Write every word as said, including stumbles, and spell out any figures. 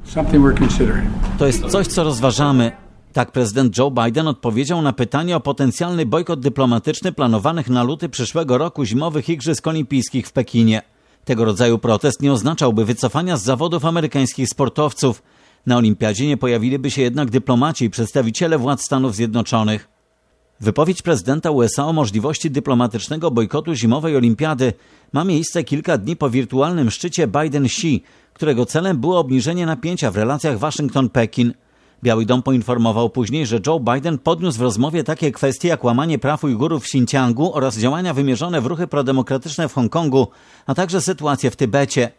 To jest coś, co rozważamy. Tak prezydent Joe Biden odpowiedział na pytanie o potencjalny bojkot dyplomatyczny planowanych na luty przyszłego roku zimowych Igrzysk Olimpijskich w Pekinie. Tego rodzaju protest nie oznaczałby wycofania z zawodów amerykańskich sportowców. Na olimpiadzie nie pojawiliby się jednak dyplomaci i przedstawiciele władz Stanów Zjednoczonych. Wypowiedź prezydenta U S A o możliwości dyplomatycznego bojkotu zimowej olimpiady ma miejsce kilka dni po wirtualnym szczycie Biden-Xi, którego celem było obniżenie napięcia w relacjach Waszyngton-Pekin. Biały Dom poinformował później, że Joe Biden podniósł w rozmowie takie kwestie jak łamanie praw Ujgurów w Xinjiangu oraz działania wymierzone w ruchy prodemokratyczne w Hongkongu, a także sytuację w Tybecie.